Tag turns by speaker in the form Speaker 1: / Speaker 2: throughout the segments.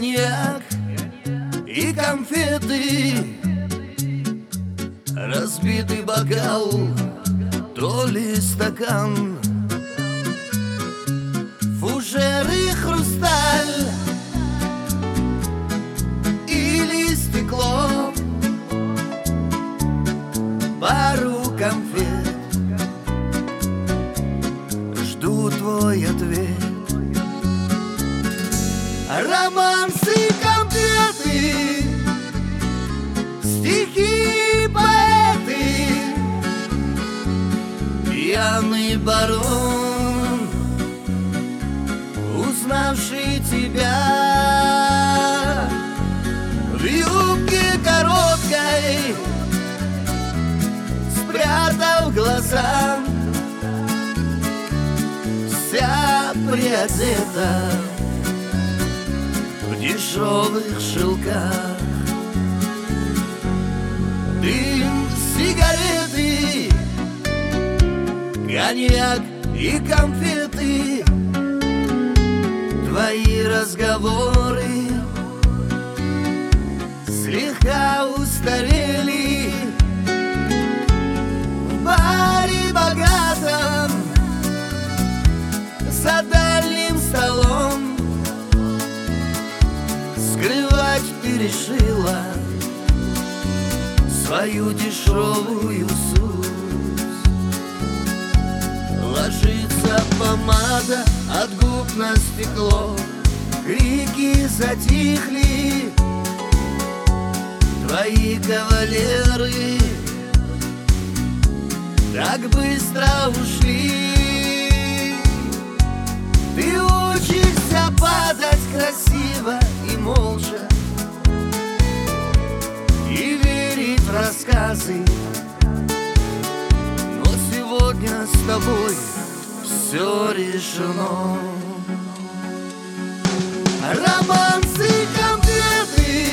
Speaker 1: коньяк и конфеты, разбитый бокал, то ли стакан, фужер и хрусталь или стекло, пару конфет, жду твой ответ. Романсы, конфеты, стихи, поэты, пьяный барон, узнавший тебя в юбке короткой, спрятав глаза, вся приодета в дешевых шелках. Дым, сигареты, коньяк и конфеты, твои разговоры слегка устарели. В баре богатом за дальним столом скрывать ты решила свою дешевую суть. Ложится помада от губ на стекло, крики затихли, твои кавалеры так быстро ушли. Ты учишься падать красиво и молча, и верить в рассказы, но сегодня с тобой все решено. Романсы, конфеты,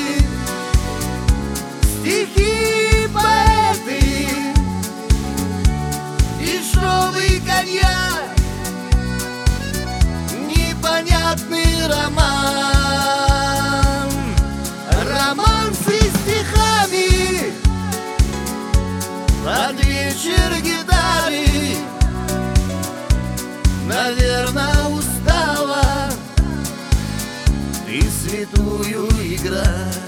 Speaker 1: стихи, поэты, дешевый коньяк, непонятный роман. Романсы стихами, под вечер гитары, наверное, устала ты святую играть.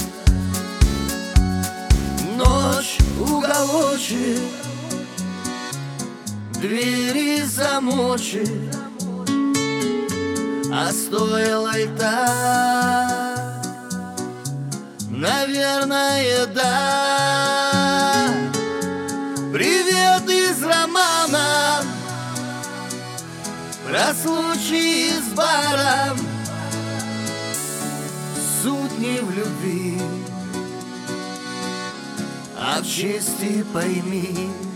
Speaker 1: Ночь, уголочек, двери замочек, а стоило и так, наверное, да. Привет из романа про случай с баром. Суть не в любви, а в чести, пойми.